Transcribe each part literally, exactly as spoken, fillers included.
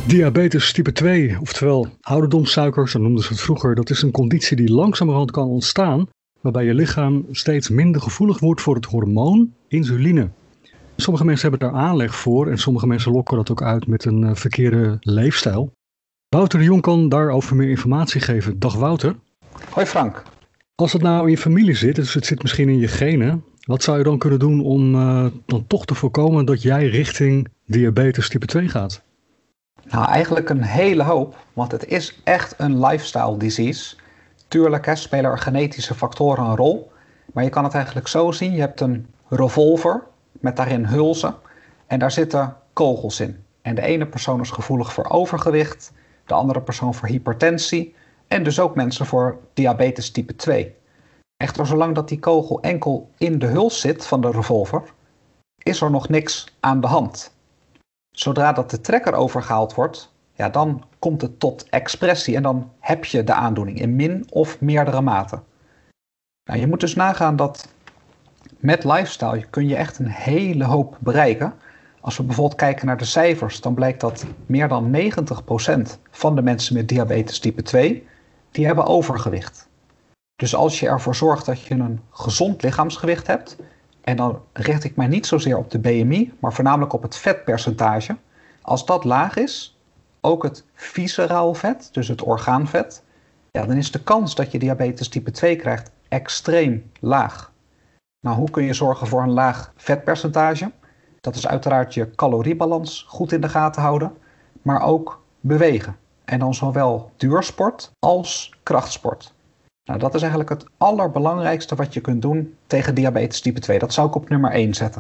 Diabetes type twee, oftewel ouderdomssuiker, zo noemden ze het vroeger, dat is een conditie die langzamerhand kan ontstaan, waarbij je lichaam steeds minder gevoelig wordt voor het hormoon insuline. Sommige mensen hebben daar aanleg voor en sommige mensen lokken dat ook uit met een uh, verkeerde leefstijl. Wouter de Jong kan daarover meer informatie geven. Dag Wouter. Hoi Frank. Als het nou in je familie zit, dus het zit misschien in je genen, wat zou je dan kunnen doen om uh, dan toch te voorkomen dat jij richting diabetes type twee gaat? Nou, eigenlijk een hele hoop, want het is echt een lifestyle disease. Tuurlijk hè, spelen er genetische factoren een rol, maar je kan het eigenlijk zo zien. Je hebt een revolver met daarin hulzen en daar zitten kogels in. En de ene persoon is gevoelig voor overgewicht, de andere persoon voor hypertensie en dus ook mensen voor diabetes type twee. Echter, zolang dat die kogel enkel in de huls zit van de revolver, is er nog niks aan de hand. Zodra dat de trekker overgehaald wordt, ja, dan komt het tot expressie en dan heb je de aandoening in min of meerdere mate. Nou, je moet dus nagaan dat met lifestyle kun je echt een hele hoop bereiken. Als we bijvoorbeeld kijken naar de cijfers, dan blijkt dat meer dan negentig procent van de mensen met diabetes type twee, die hebben overgewicht. Dus als je ervoor zorgt dat je een gezond lichaamsgewicht hebt, en dan richt ik mij niet zozeer op de B M I, maar voornamelijk op het vetpercentage. Als dat laag is, ook het visceraal vet, dus het orgaanvet, ja, dan is de kans dat je diabetes type twee krijgt extreem laag. Nou, hoe kun je zorgen voor een laag vetpercentage? Dat is uiteraard je caloriebalans goed in de gaten houden, maar ook bewegen. En dan zowel duursport als krachtsport. Nou, dat is eigenlijk het allerbelangrijkste wat je kunt doen tegen diabetes type twee. Dat zou ik op nummer één zetten.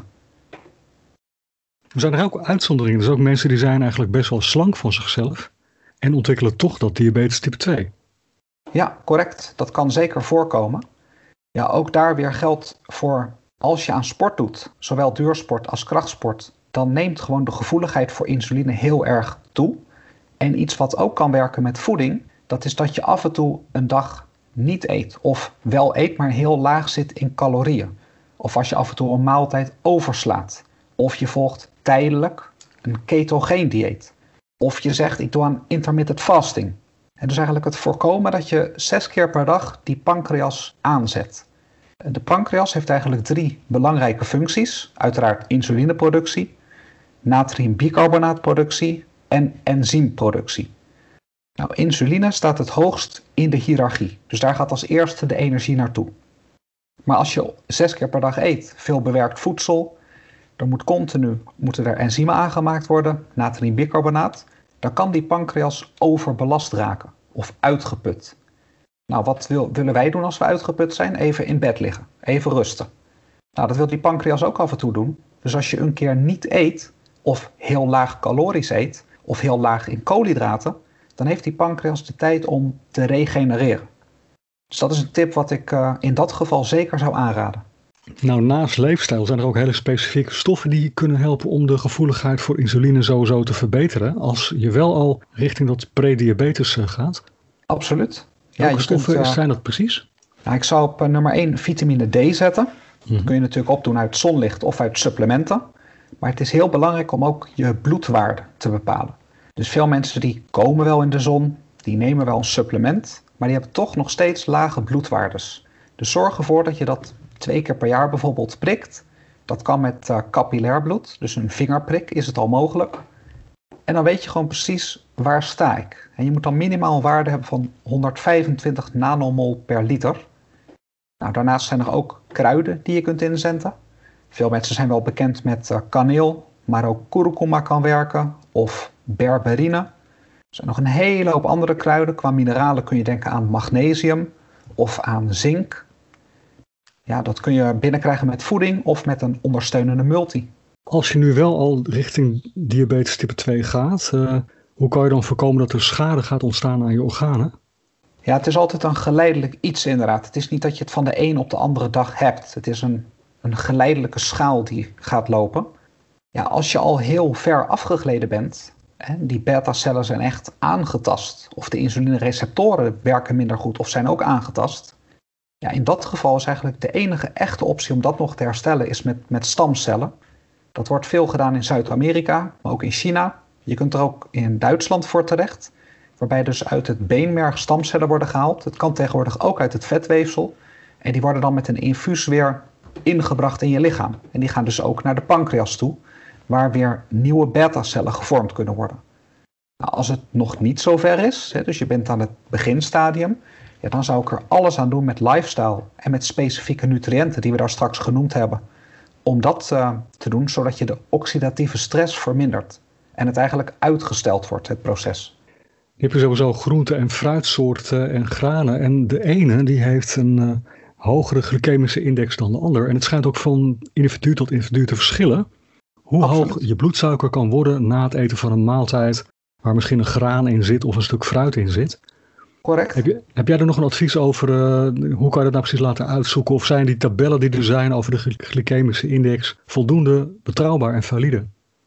Er zijn er ook uitzonderingen. Er zijn ook mensen die zijn eigenlijk best wel slank van zichzelf en ontwikkelen toch dat diabetes type twee. Ja, correct. Dat kan zeker voorkomen. Ja, ook daar weer geldt voor als je aan sport doet, zowel duursport als krachtsport, dan neemt gewoon de gevoeligheid voor insuline heel erg toe. En iets wat ook kan werken met voeding, dat is dat je af en toe een dag niet eet. Of wel eet, maar heel laag zit in calorieën. Of als je af en toe een maaltijd overslaat. Of je volgt tijdelijk een ketogeen dieet. Of je zegt, ik doe aan intermittent fasting. En dus eigenlijk het voorkomen dat je zes keer per dag die pancreas aanzet. De pancreas heeft eigenlijk drie belangrijke functies. Uiteraard insulineproductie, natriumbicarbonaatproductie en enzymproductie. Nou, insuline staat het hoogst in de hiërarchie. Dus daar gaat als eerste de energie naartoe. Maar als je zes keer per dag eet, veel bewerkt voedsel, er moet continu moeten er enzymen aangemaakt worden, natriumbicarbonaat, dan kan die pancreas overbelast raken of uitgeput. Nou, wat wil, willen wij doen als we uitgeput zijn? Even in bed liggen, even rusten. Nou, dat wil die pancreas ook af en toe doen. Dus als je een keer niet eet, of heel laag calorisch eet, of heel laag in koolhydraten, dan heeft die pancreas de tijd om te regenereren. Dus dat is een tip wat ik uh, in dat geval zeker zou aanraden. Nou, naast leefstijl zijn er ook hele specifieke stoffen die kunnen helpen om de gevoeligheid voor insuline sowieso te verbeteren, als je wel al richting dat prediabetes gaat. Absoluut. Welke ja, je stoffen kunt, uh, zijn dat precies? Nou, ik zou op uh, nummer één vitamine D zetten. Mm-hmm. Dat kun je natuurlijk opdoen uit zonlicht of uit supplementen. Maar het is heel belangrijk om ook je bloedwaarde te bepalen. Dus veel mensen die komen wel in de zon, die nemen wel een supplement, maar die hebben toch nog steeds lage bloedwaardes. Dus zorg ervoor dat je dat twee keer per jaar bijvoorbeeld prikt. Dat kan met uh, capillair bloed, dus een vingerprik is het al mogelijk. En dan weet je gewoon precies waar sta ik. En je moet dan minimaal een waarde hebben van honderdvijfentwintig nanomol per liter. Nou, daarnaast zijn er ook kruiden die je kunt inzetten. Veel mensen zijn wel bekend met uh, kaneel, maar ook kurkuma kan werken of berberine. Er zijn nog een hele hoop andere kruiden. Qua mineralen kun je denken aan magnesium of aan zink. Ja, dat kun je binnenkrijgen met voeding of met een ondersteunende multi. Als je nu wel al richting diabetes type twee gaat, uh, hoe kan je dan voorkomen dat er schade gaat ontstaan aan je organen? Ja, het is altijd een geleidelijk iets inderdaad. Het is niet dat je het van de een op de andere dag hebt. Het is een, een geleidelijke schaal die gaat lopen. Ja, als je al heel ver afgegleden bent, hè, die beta-cellen zijn echt aangetast, of de insulinereceptoren werken minder goed of zijn ook aangetast. Ja, in dat geval is eigenlijk de enige echte optie om dat nog te herstellen is met, met stamcellen. Dat wordt veel gedaan in Zuid-Amerika, maar ook in China. Je kunt er ook in Duitsland voor terecht, waarbij dus uit het beenmerg stamcellen worden gehaald. Het kan tegenwoordig ook uit het vetweefsel. En die worden dan met een infuus weer ingebracht in je lichaam. En die gaan dus ook naar de pancreas toe, waar weer nieuwe beta-cellen gevormd kunnen worden. Nou, als het nog niet zo ver is, hè, dus je bent aan het beginstadium, ja, dan zou ik er alles aan doen met lifestyle en met specifieke nutriënten die we daar straks genoemd hebben. Om dat uh, te doen, zodat je de oxidatieve stress vermindert. En het eigenlijk uitgesteld wordt, het proces. Je hebt sowieso groente- en fruitsoorten en granen. En de ene die heeft een uh, hogere glycemische index dan de ander. En het schijnt ook van individu tot individu te verschillen. Hoe Absoluut. hoog je bloedsuiker kan worden na het eten van een maaltijd waar misschien een graan in zit of een stuk fruit in zit. Correct. Heb, je, heb jij er nog een advies over? Uh, hoe kan je dat nou precies laten uitzoeken? Of zijn die tabellen die er zijn over de glycemische index voldoende betrouwbaar en valide?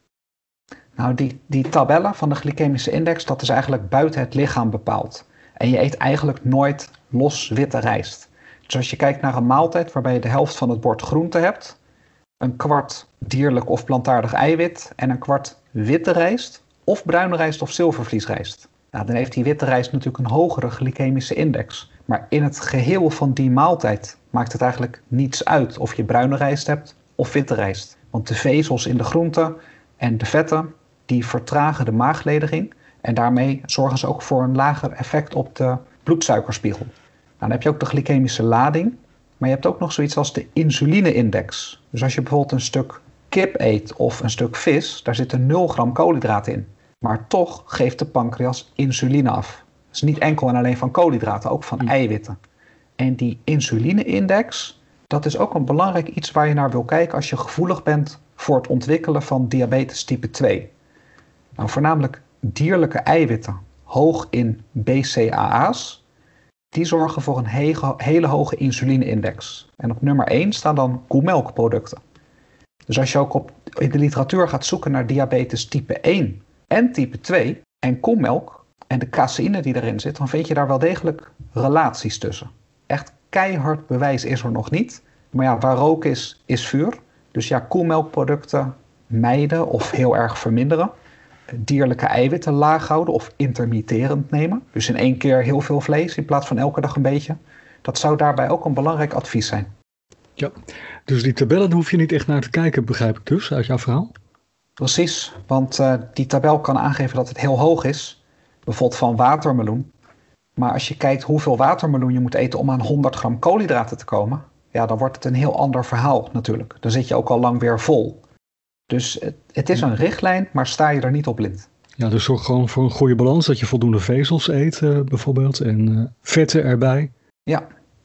Nou, die, die tabellen van de glycemische index, dat is eigenlijk buiten het lichaam bepaald. En je eet eigenlijk nooit los witte rijst. Dus als je kijkt naar een maaltijd waarbij je de helft van het bord groente hebt, een kwart dierlijk of plantaardig eiwit en een kwart witte rijst of bruine rijst of zilvervliesrijst. Nou, dan heeft die witte rijst natuurlijk een hogere glycemische index. Maar in het geheel van die maaltijd maakt het eigenlijk niets uit of je bruine rijst hebt of witte rijst. Want de vezels in de groente en de vetten, die vertragen de maaglediging. En daarmee zorgen ze ook voor een lager effect op de bloedsuikerspiegel. Nou, dan heb je ook de glycemische lading. Maar je hebt ook nog zoiets als de insuline-index. Dus als je bijvoorbeeld een stuk kip eet of een stuk vis, daar zitten nul gram koolhydraten in. Maar toch geeft de pancreas insuline af. Dus niet enkel en alleen van koolhydraten, ook van eiwitten. En die insuline-index, dat is ook een belangrijk iets waar je naar wil kijken als je gevoelig bent voor het ontwikkelen van diabetes type twee. Nou, voornamelijk dierlijke eiwitten, hoog in B C A A's, die zorgen voor een hele, hele hoge insuline-index. En op nummer één staan dan koemelkproducten. Dus als je ook op, in de literatuur gaat zoeken naar diabetes type één en type twee en koemelk en de caseïne die erin zit, dan vind je daar wel degelijk relaties tussen. Echt keihard bewijs is er nog niet. Maar ja, waar rook is, is vuur. Dus ja, koemelkproducten mijden of heel erg verminderen. Dierlijke eiwitten laag houden of intermitterend nemen. Dus in één keer heel veel vlees in plaats van elke dag een beetje. Dat zou daarbij ook een belangrijk advies zijn. Ja, dus die tabellen daar hoef je niet echt naar te kijken, begrijp ik dus, uit jouw verhaal? Precies, want uh, die tabel kan aangeven dat het heel hoog is. Bijvoorbeeld van watermeloen. Maar als je kijkt hoeveel watermeloen je moet eten om aan honderd gram koolhydraten te komen, ja, dan wordt het een heel ander verhaal natuurlijk. Dan zit je ook al lang weer vol. Dus het, het is een richtlijn, maar sta je er niet op blind. Ja, dus zorg gewoon voor een goede balans, dat je voldoende vezels eet uh, bijvoorbeeld en uh, vetten erbij. Ja.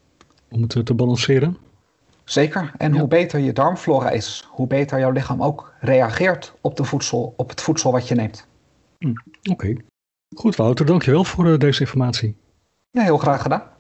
Om het uh, te balanceren. Zeker. En ja. Hoe beter je darmflora is, hoe beter jouw lichaam ook reageert op, de voedsel, op het voedsel wat je neemt. Hm, Oké. Okay. Goed Wouter, dankjewel voor uh, deze informatie. Ja, heel graag gedaan.